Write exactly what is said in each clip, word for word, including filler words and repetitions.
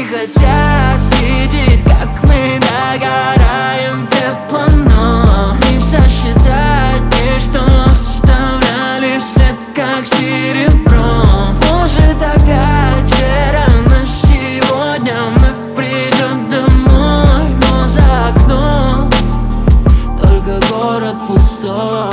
хотят видеть, как мы догораем пеплом, но не сосчитать лишь, что оставляли след, как серебро. Может опять вера, но сегодня вновь придет домой, но за окном только город пустой.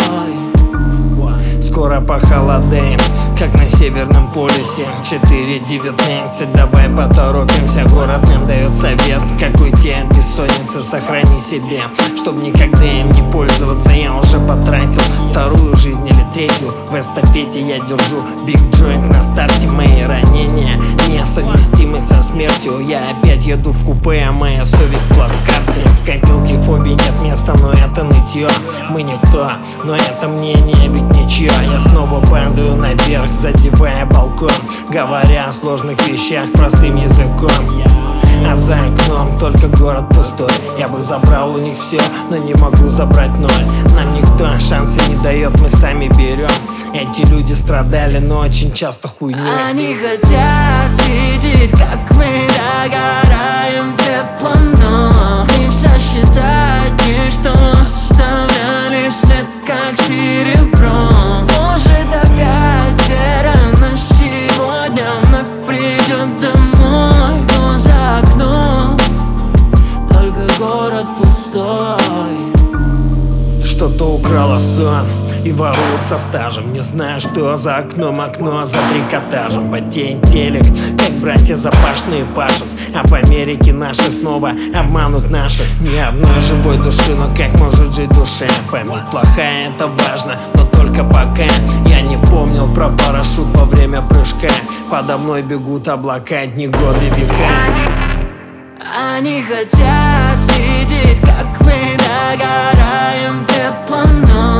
Скоро похолодаем, как на Северном полюсе. Четыре девятнадцать, давай поторопимся. Город нам дает совет, как уйти от бессонницы. Сохрани себе, чтоб никогда им не пользоваться. Я уже потратил вторую жизнь или третью. В эстафете я держу биг джойнт на старте. Мои ранения несовместимы со смертью. Я опять еду в купе, а моя совесть в плацкарте. В копилке фобии нет места, но это нытье. Мы никто, но это мнение ведь ничье. Я снова падаю наверх, задевая балкон, говоря о сложных вещах простым языком. А за окном только город пустой. Я бы забрал у них все, но не могу забрать ноль. Нам никто шансы не дает, мы сами берем. Эти люди страдали, но очень часто хуйней. Они хотят видеть, как мы догораем пеплом, но не сосчитать лишь, что оставляли след, как серебро. Может опять вера, но сегодня вновь придет домой, но за окном только город пустой. Что-то украло сон и воруют со стажем. Не знаю, что за окном, окно за трикотажем. Потеет телек, как братья запашные пашут. А в Америке наши снова обманут наших. Ни одной живой души, но как может жить душа? Память плохая, это важно, но только пока. Я не помнил про парашют во время прыжка. Подо мной бегут облака, дни, годы, века. Они хотят видеть, как мы догораем пеплом, но